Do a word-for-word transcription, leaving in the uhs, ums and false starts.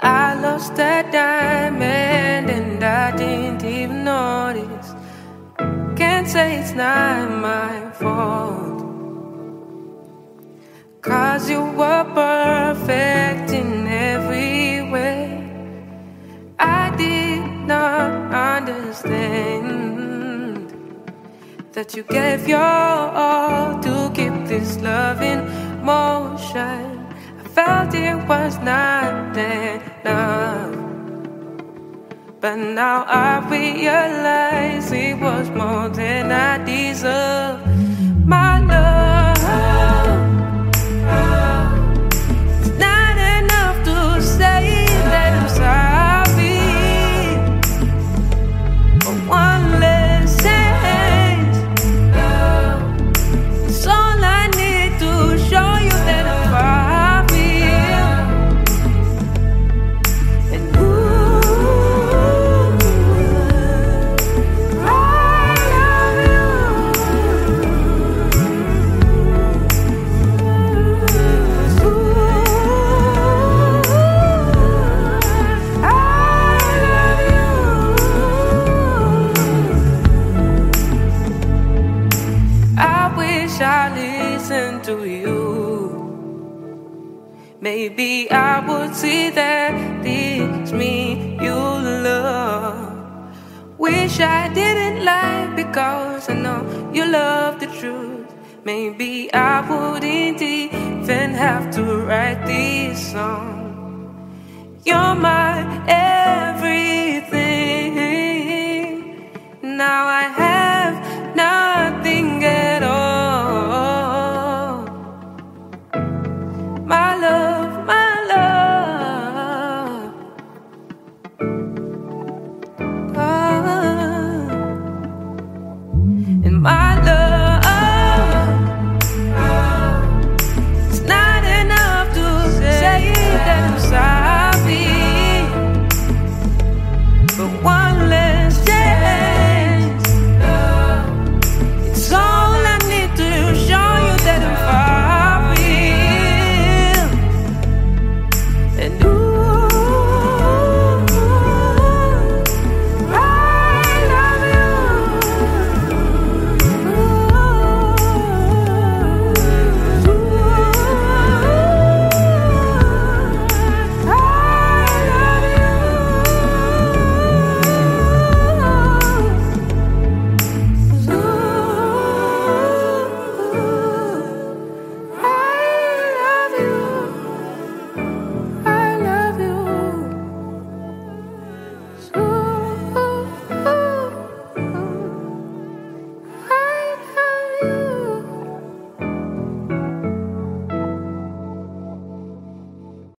I lost that diamond and I didn't even notice. Can't say it's not my fault, 'cause you were perfect in every way. I did not understand that you gave your all to keep this love in motion. I felt it was not enough, but now I realize it was more than I deserve. My love, it's not enough to say that I'm sorry for one less chance. It's all I need to show you that I'm sorry. And ooh, I love you. Ooh, I love you. I wish I listened to you. Maybe I would see that it's me you love. Wish I didn't lie, because I know you love the truth. Maybe I wouldn't even have to write this song. You're my